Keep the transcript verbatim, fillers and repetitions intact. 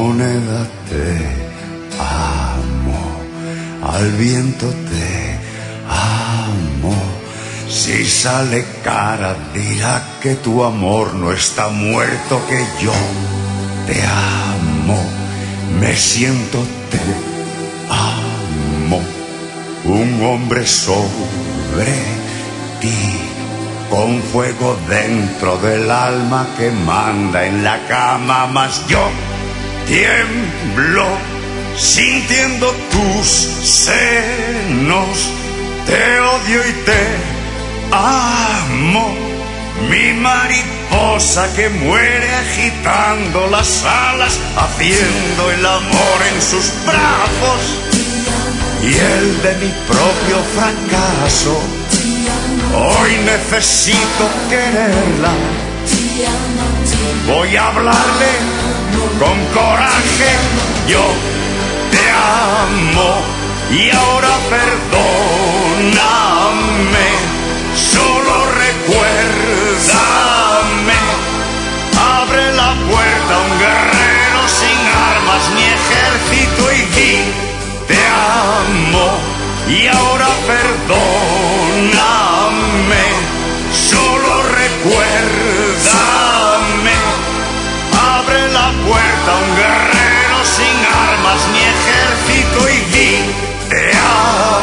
moneda te amo, al viento te amo. Si sale cara dirá que tu amor no está muerto, que yo te amo, me siento te amo. Un hombre sobre ti, con fuego dentro del alma que manda en la cama, mas yo tiemblo sintiendo tus senos. Te odio y te amo, mi mariposa que muere agitando las alas, haciendo el amor en sus brazos y el de mi propio fracaso. Hoy necesito quererla, voy a hablarle con coraje. Yo te amo y ahora perdóname, solo recuérdame. Abre la puerta a un guerrero sin armas ni ejército y di te amo y ahora perdóname, solo recuérdame. Abre la puerta a un guerrero sin armas ni ejército y di te amo.